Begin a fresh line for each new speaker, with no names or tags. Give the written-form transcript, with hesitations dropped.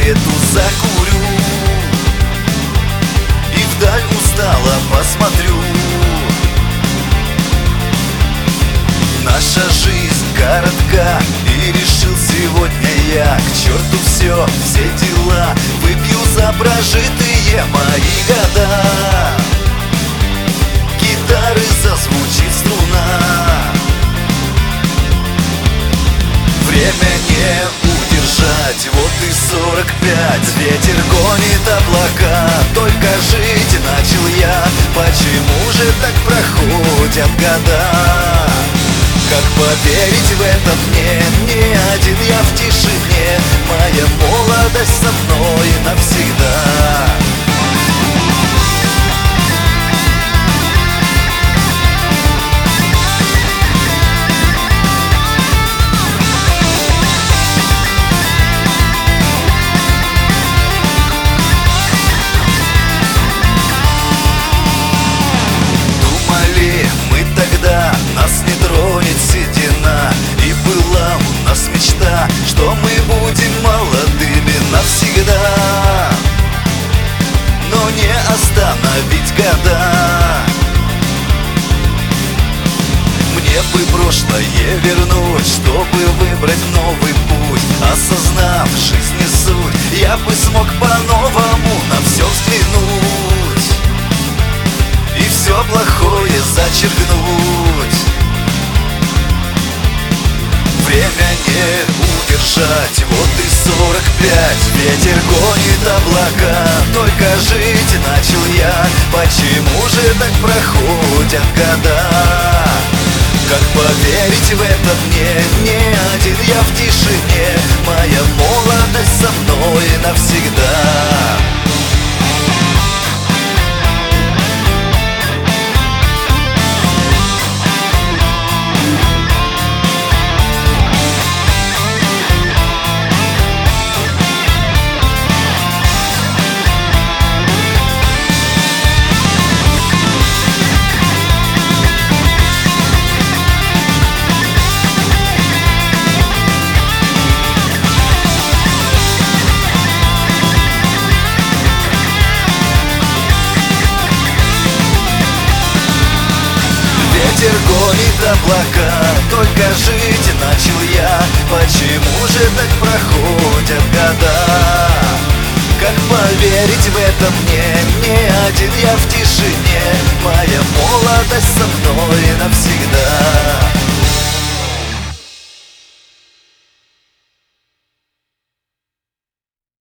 сигарету закурю и вдаль устало посмотрю. Наша жизнь коротка, и решил сегодня я к черту все дела. Выпью за прожитые мои года. Гитары зазвучит струна. Время не удержать, вот и 45. Ветер гонит облака, только жить начал я. Почему же так проходят года? Как поверить в это мне? Не один я в тишине. Моя молодость со мной навсегда. Нас не тронет седина, и была у нас мечта, что мы будем молодыми навсегда. Но не остановить года. Мне бы прошлое вернуть, чтобы выбрать новый путь. Осознав жизни суть, я бы смог по-новому на все взглянуть и все плохое зачеркнуть. Время не удержать, вот и 45. Ветер гонит облака, только жить начал я. Почему же так проходят года? Как поверить в это мне? Не один я в тишине. Моя молодость со мной навсегда. Ветер гонит облака, только жить начал я. Почему же так проходят года? Как поверить в это мне? Не один я в тишине. Моя молодость со мной навсегда.